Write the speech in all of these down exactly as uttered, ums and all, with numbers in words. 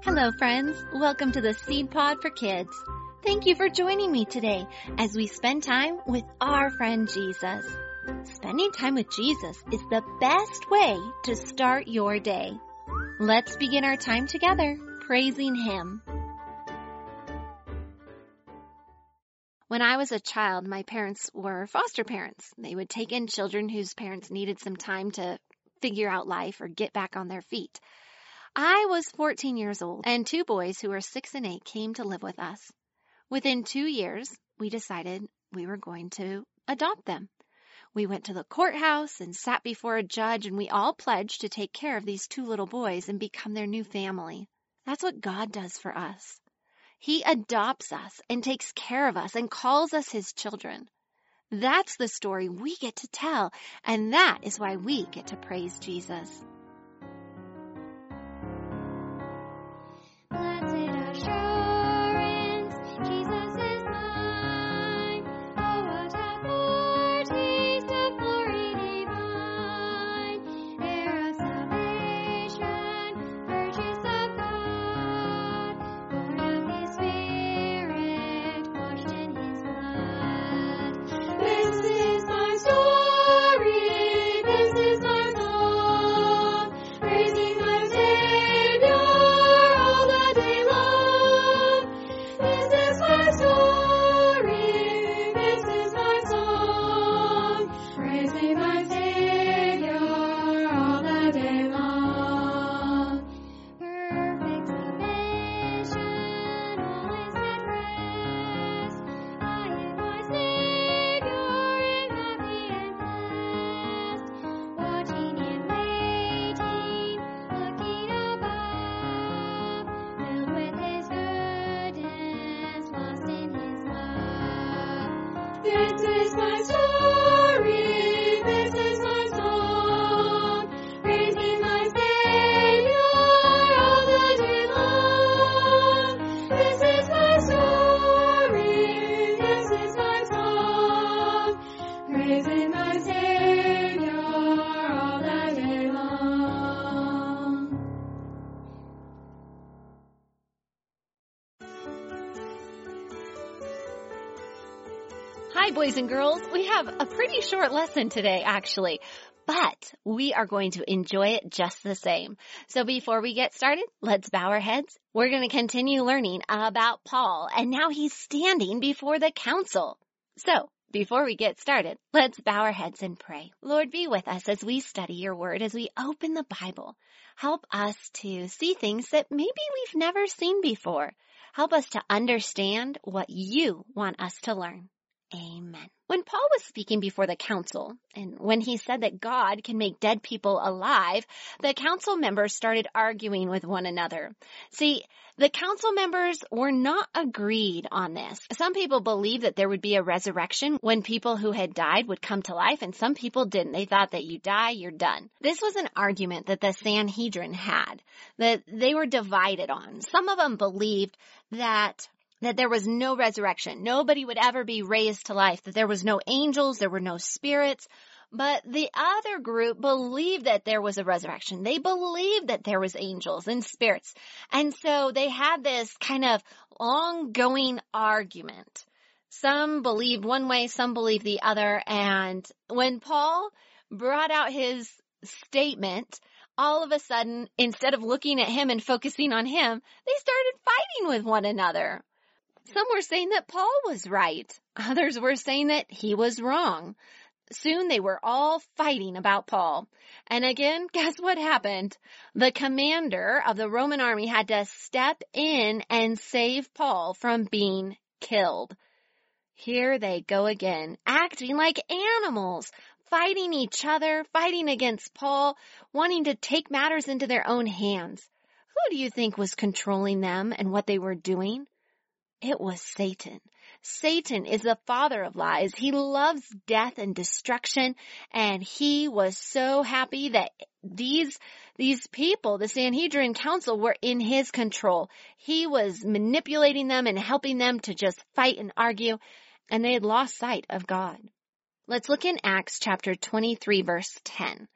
Hello, friends. Welcome to the Seed Pod for Kids. Thank you for joining me today as we spend time with our friend Jesus. Spending time with Jesus is the best way to start your day. Let's begin our time together praising Him. When I was a child, my parents were foster parents. They would take in children whose parents needed some time to figure out life or get back on their feet. I was fourteen years old, and two boys who were six and eight came to live with us. Within two years, we decided we were going to adopt them. We went to the courthouse and sat before a judge, and we all pledged to take care of these two little boys and become their new family. That's what God does for us. He adopts us and takes care of us and calls us His children. That's the story we get to tell, and that is why we get to praise Jesus. Hi, boys and girls. We have a pretty short lesson today, actually, but we are going to enjoy it just the same. So before we get started, let's bow our heads. We're going to continue learning about Paul, and now he's standing before the council. So before we get started, let's bow our heads and pray. Lord, be with us as we study your word, as we open the Bible. Help us to see things that maybe we've never seen before. Help us to understand what you want us to learn. Amen. When Paul was speaking before the council, and when he said that God can make dead people alive, the council members started arguing with one another. See, the council members were not agreed on this. Some people believed that there would be a resurrection when people who had died would come to life, and some people didn't. They thought that you die, you're done. This was an argument that the Sanhedrin had, that they were divided on. Some of them believed that that there was no resurrection. Nobody would ever be raised to life, that there was no angels, there were no spirits. But the other group believed that there was a resurrection. They believed that there was angels and spirits. And so they had this kind of ongoing argument. Some believed one way, some believed the other. And when Paul brought out his statement, all of a sudden, instead of looking at him and focusing on him, they started fighting with one another. Some were saying that Paul was right. Others were saying that he was wrong. Soon they were all fighting about Paul. And again, guess what happened? The commander of the Roman army had to step in and save Paul from being killed. Here they go again, acting like animals, fighting each other, fighting against Paul, wanting to take matters into their own hands. Who do you think was controlling them and what they were doing? It was Satan. Satan is the father of lies. He loves death and destruction, and he was so happy that these, these people, the Sanhedrin Council, were in his control. He was manipulating them and helping them to just fight and argue, and they had lost sight of God. Let's look in Acts chapter twenty-three, verse ten.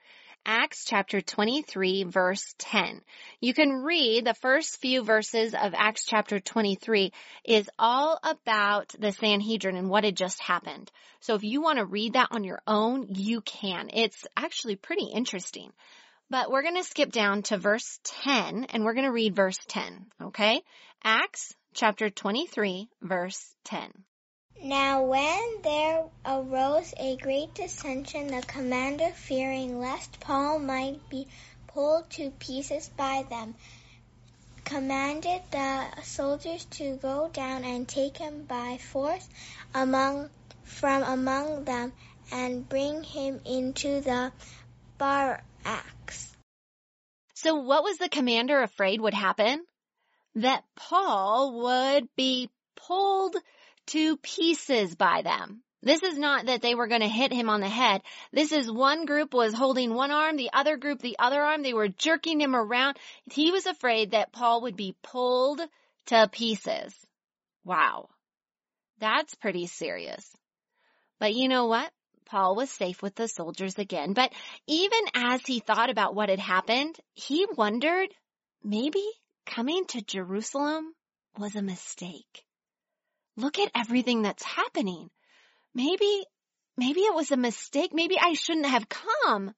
Acts chapter twenty-three, verse ten. You can read the first few verses of Acts chapter twenty-three is all about the Sanhedrin and what had just happened. So if you want to read that on your own, you can. It's actually pretty interesting. But we're going to skip down to verse ten, and we're going to read verse ten, okay? Acts chapter twenty-three, verse ten. Now when there arose a great dissension, the commander, fearing lest Paul might be pulled to pieces by them, commanded the soldiers to go down and take him by force among from among them and bring him into the barracks. So what was the commander afraid would happen? That Paul would be pulled to pieces by them. This is not that they were going to hit him on the head. This is one group was holding one arm, the other group the other arm. They were jerking him around. He was afraid that Paul would be pulled to pieces. Wow. That's pretty serious. But you know what? Paul was safe with the soldiers again. But even as he thought about what had happened, he wondered, maybe coming to Jerusalem was a mistake. Look at everything that's happening. Maybe, maybe it was a mistake. Maybe I shouldn't have come.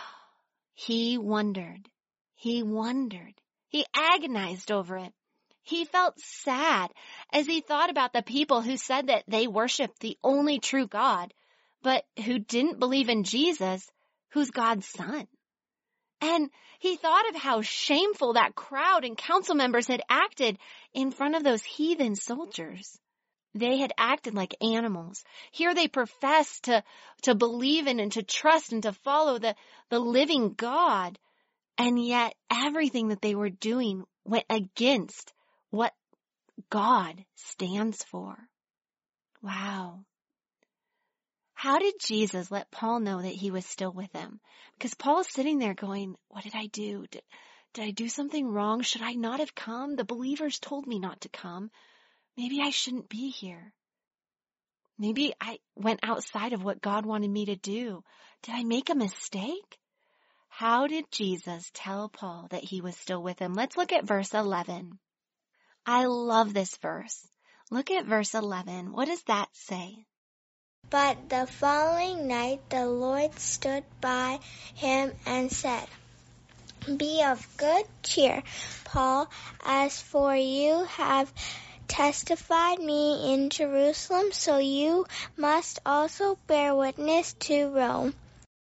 He wondered. He wondered. He agonized over it. He felt sad as he thought about the people who said that they worshiped the only true God, but who didn't believe in Jesus, who's God's son. And he thought of how shameful that crowd and council members had acted in front of those heathen soldiers. They had acted like animals. Here they professed to, to believe in and to trust and to follow the, the living God. And yet everything that they were doing went against what God stands for. Wow. How did Jesus let Paul know that he was still with him? Because Paul is sitting there going, what did I do? Did, did I do something wrong? Should I not have come? The believers told me not to come. Maybe I shouldn't be here. Maybe I went outside of what God wanted me to do. Did I make a mistake? How did Jesus tell Paul that he was still with him? Let's look at verse eleven. I love this verse. Look at verse eleven. What does that say? But the following night the Lord stood by him and said, Be of good cheer, Paul, as for you have testified me in Jerusalem, so you must also bear witness to Rome.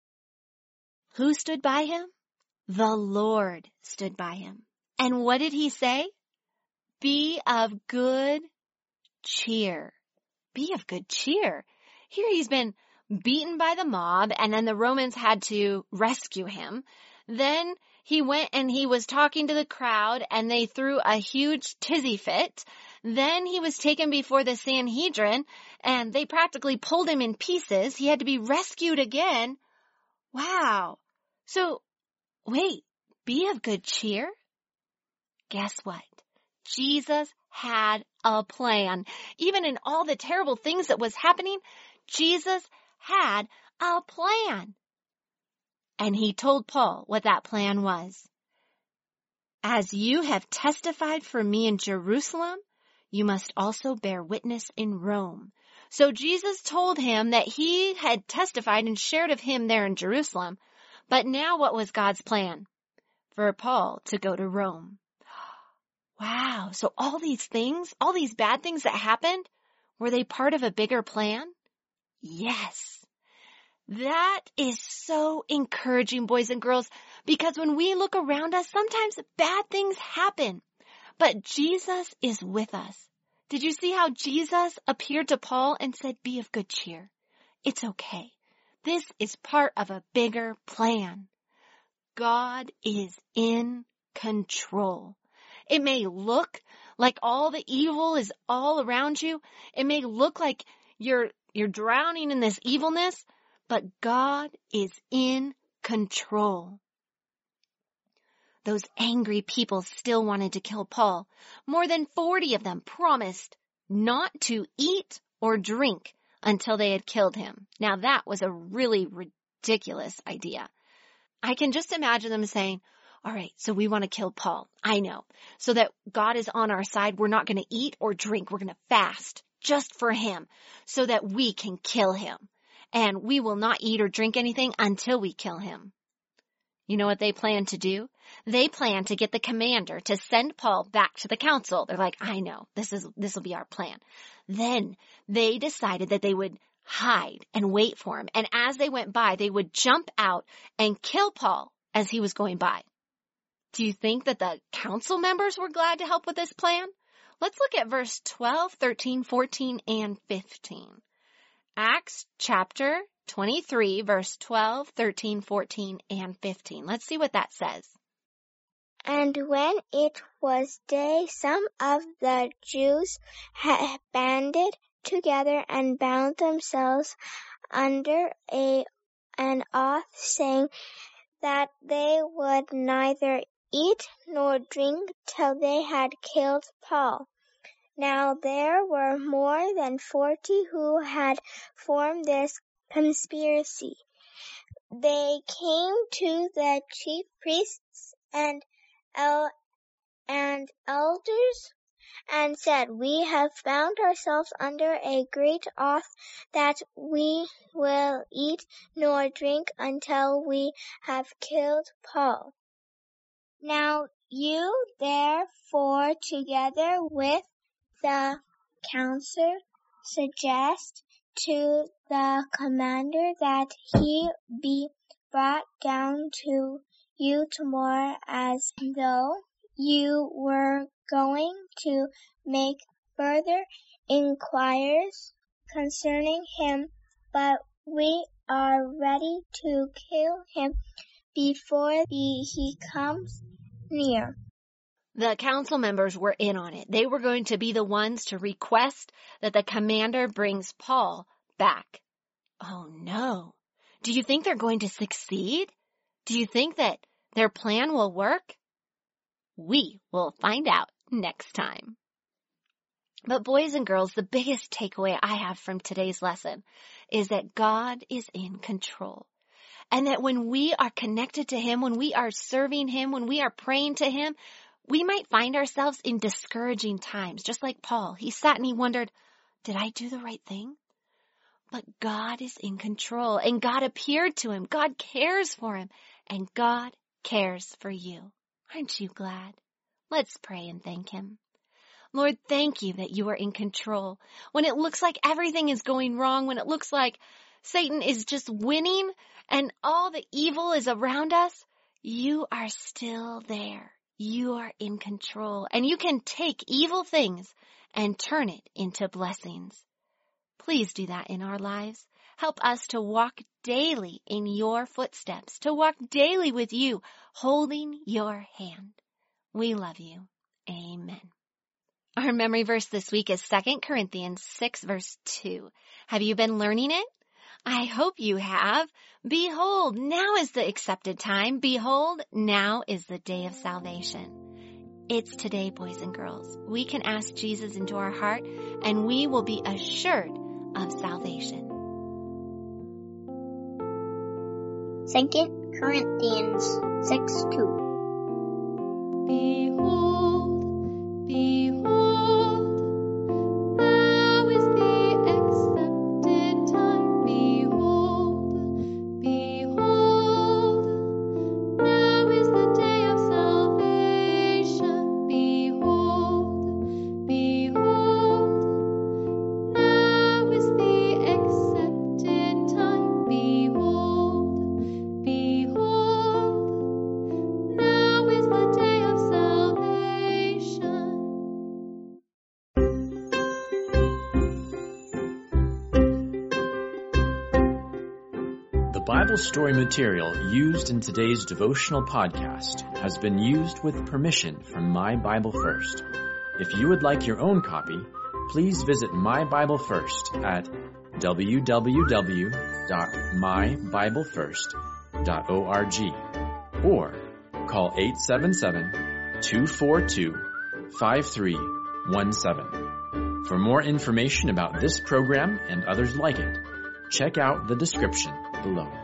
Who stood by him? The Lord stood by him. And what did he say? Be of good cheer. Be of good cheer. Here he's been beaten by the mob, and then the Romans had to rescue him. Then he went and he was talking to the crowd, and they threw a huge tizzy fit. Then he was taken before the Sanhedrin, and they practically pulled him in pieces. He had to be rescued again. Wow. So, wait, be of good cheer? Guess what? Jesus had a plan. Even in all the terrible things that was happening, Jesus had a plan. And he told Paul what that plan was. As you have testified for me in Jerusalem, you must also bear witness in Rome. So Jesus told him that he had testified and shared of him there in Jerusalem. But now what was God's plan? For Paul to go to Rome. Wow. So all these things, all these bad things that happened, were they part of a bigger plan? Yes. That is so encouraging, boys and girls, because when we look around us, sometimes bad things happen. But Jesus is with us. Did you see how Jesus appeared to Paul and said, be of good cheer? It's okay. This is part of a bigger plan. God is in control. It may look like all the evil is all around you. It may look like you're, you're drowning in this evilness, but God is in control. Those angry people still wanted to kill Paul. More than forty of them promised not to eat or drink until they had killed him. Now that was a really ridiculous idea. I can just imagine them saying, all right, so we want to kill Paul. I know. So that God is on our side, we're not going to eat or drink. We're going to fast just for him so that we can kill him. And we will not eat or drink anything until we kill him. You know what they plan to do? They plan to get the commander to send Paul back to the council. They're like, I know, this is, this will be our plan. Then they decided that they would hide and wait for him. And as they went by, they would jump out and kill Paul as he was going by. Do you think that the council members were glad to help with this plan? Let's look at verse twelve, thirteen, fourteen, and fifteen. Acts chapter twenty-three, verse twelve, thirteen, fourteen, and fifteen. Let's see what that says. And when it was day, some of the Jews had banded together and bound themselves under a an oath, saying that they would neither eat nor drink till they had killed Paul. Now there were more than forty who had formed this conspiracy. They came to the chief priests and el- and elders and said, we have bound ourselves under a great oath that we will eat nor drink until we have killed Paul. Now you therefore, together with the council, suggest to the commander that he be brought down to you tomorrow, as though you were going to make further inquiries concerning him, but we are ready to kill him before he, he comes near. The council members were in on it. They were going to be the ones to request that the commander brings Paul back. Oh no. Do you think they're going to succeed? Do you think that their plan will work? We will find out next time. But boys and girls, the biggest takeaway I have from today's lesson is that God is in control. And that when we are connected to him, when we are serving him, when we are praying to him, we might find ourselves in discouraging times, just like Paul. He sat and he wondered, did I do the right thing? But God is in control, and God appeared to him. God cares for him, and God cares for you. Aren't you glad? Let's pray and thank him. Lord, thank you that you are in control. When it looks like everything is going wrong, when it looks like Satan is just winning and all the evil is around us, you are still there. You are in control, and you can take evil things and turn it into blessings. Please do that in our lives. Help us to walk daily in your footsteps, to walk daily with you, holding your hand. We love you. Amen. Our memory verse this week is Second Corinthians six, verse two. Have you been learning it? I hope you have. Behold, now is the accepted time. Behold, now is the day of salvation. It's today, boys and girls. We can ask Jesus into our heart, and we will be assured of salvation. Second Corinthians six two. Behold, behold, now is the accepted time. Behold, behold, now is the day of salvation. Behold, behold, now is the accepted time. Behold, behold, now is the day of salvation. The Bible story material used in today's devotional podcast has been used with permission from My Bible First. If you would like your own copy, please visit My Bible First at w w w dot my bible first dot org or call eight seven seven, two four two, five three one seven. For more information about this program and others like it, check out the description below.